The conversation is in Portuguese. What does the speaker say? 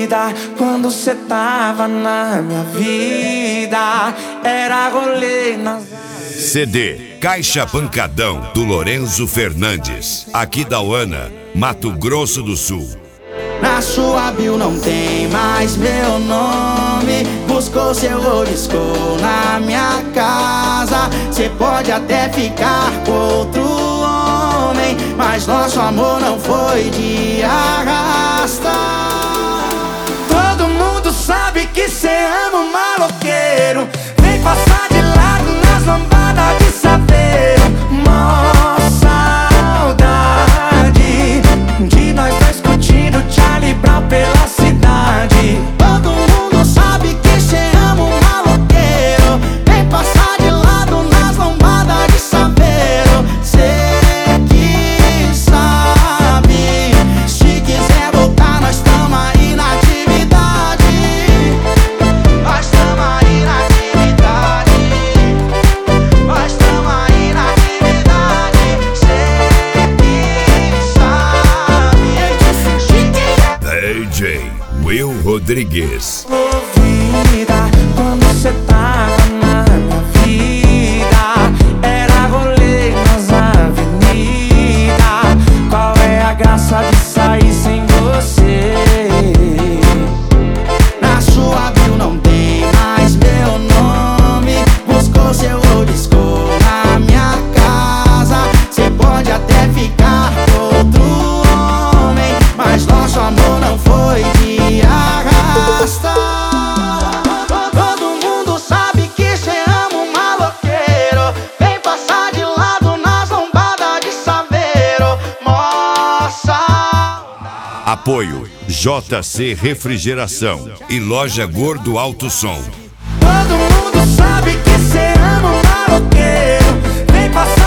vida quando cê tava na minha vida. Era rolê nas... CD Caixa Pancadão, do Lorenzo Fernandes, aqui da Uana, Mato Grosso do Sul. Na sua bio não tem mais meu nome. Buscou seu riscou na minha casa. Cê pode até ficar com outro homem, mas nosso amor não foi de arrasta. Todo mundo sabe que cê ama um maloqueiro. Vem passar de lado nas lambadas de saveiro. Mó saudade de nós dois curtindo Charlie Brown pela cidade. Todo mundo sabe que cê ama um maloqueiro. Vem passar de lado nas lambadas de saveiro. Cê que sabe, se quiser voltar nós tamo aí na atividade. Nós tamo aí na atividade. Nós tamo aí na atividade. Cê que sabe, se quiser. DJ Will Rodrigues. Vida, quando cê tava na minha vida, era rolê nas avenidas. Qual é a graça de sair sem você? Na sua bio não tem mais meu nome. Buscou seu riscou na minha casa. Cê pode até ficar com outro homem, mas nosso amor não foi de arrasta. Todo mundo sabe que cê ama um maloqueiro. Vem passar de lado nas lombadas de saveiro. Moça. Apoio JC Refrigeração e Loja Gordo Alto Som. Todo mundo sabe que cê ama um maloqueiro. Vem passar